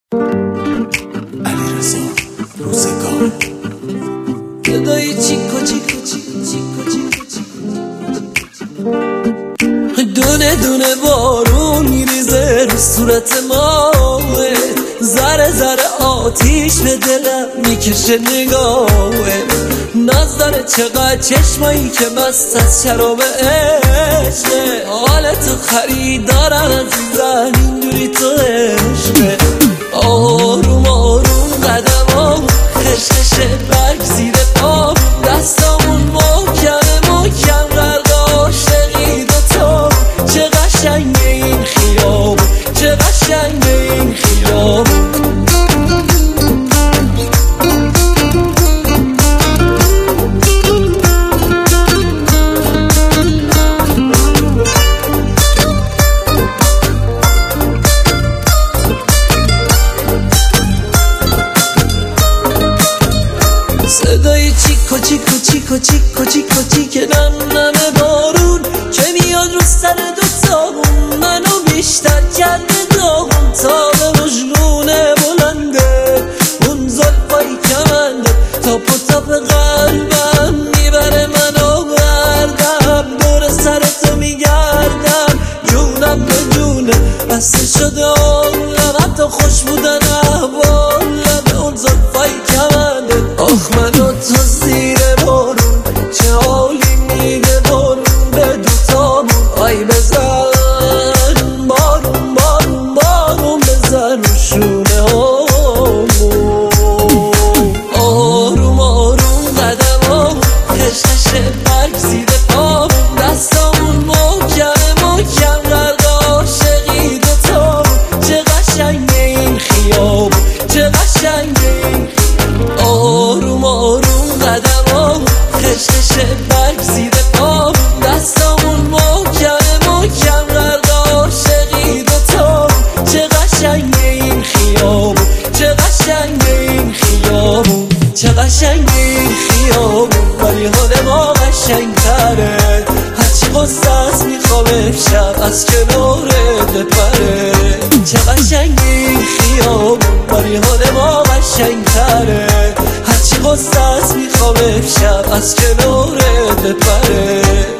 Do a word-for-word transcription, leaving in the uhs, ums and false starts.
علیرضا روزگار گدایی چیکو چیکو چیکو چیکو چیکو چیکو دونه دونه بارون میریزه رو صورت ما، ذره ذره آتیش به دلم میکشه نگاهه. ناز داره چقدر چشمایی که مست از شراب عشقه. حالتو خریدارم عزیزم اینجوری تو عشقه. آروم آروم قدمام خشخشه برگ زیر پام، دستامون محکم محکم غرق عاشقی دوتا. چه قشنگه این خیابون، چه قشنگه این خیابون. صدای چیکو چیکو چیکو چیکو چیکو چیکه نم نم بارون که میاد رو سر دوتامون، منو بیشتر کرده داغون. تا به مجنونه بلنده اون زلفای کمنده، تاپ و تاپ قلبم میبره منو بردم. دور سرتو میگردم جونم به جونه، بسته شده عمرم حتی خوش بودن احوالم. اون زلفای کمنده آخ منو تو زیر بارون، چه حالی میده بارون به دوتامون. آی بزن بارون بارون بارون بزن رو شونه هامون. آروم آروم قدمامون خشخشه برگ زیر پامون، دستامون محکم محکم غرق عاشقی دوتامون. چه قشنگه این خیابون، چه قشنگه این. آروم آروم قدمام خشخشه برگ زیر پام، دستامون محکم محکم غرق عاشقی دوتامون. چه قشنگه این خیابون، چه قشنگه این خیابون، چه قشنگه این خیابون. ولی حال ما قشنگتره، هرچی غصه است میخوام امشب از کنارت بپره. چه قشنگه این خیابون، ولی حال ما قشنگتره، هرچی غصه است میخوام امشب از کنارت بپره.